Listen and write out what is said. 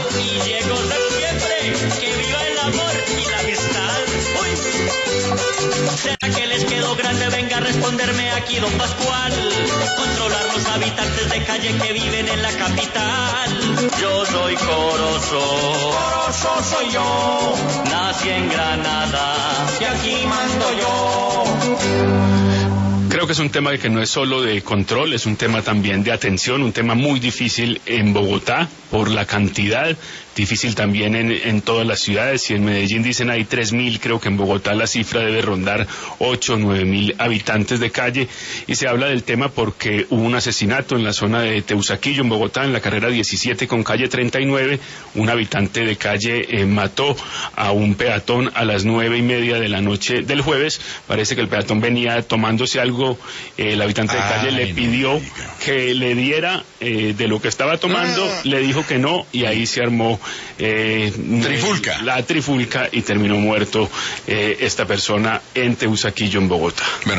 y llegó septiembre, que viva el amor y la amistad. Uy. ¿Será que les quedó grande? Venga a responderme aquí, don Pascual. Controlar los habitantes de calle que viven en la capital. Yo soy Corozo. Corozo soy yo. Nací en Granada Y aquí mando yo. Creo que es un tema que no es solo de control, es un tema también de atención, un tema muy difícil en Bogotá por la cantidad, difícil también en todas las ciudades. Si en Medellín dicen hay 3.000, creo que en Bogotá la cifra debe rondar 8 o 9.000 habitantes de calle, y se habla del tema porque hubo un asesinato en la zona de Teusaquillo, en Bogotá, en la carrera 17 con calle 39, un habitante de calle mató a un peatón a las 9:30 de la noche del jueves. Parece que el peatón venía tomándose algo, el habitante de calle le pidió que le diera de lo que estaba tomando, le dijo que no, y ahí se armó la trifulca y terminó muerto esta persona en Teusaquillo, en Bogotá.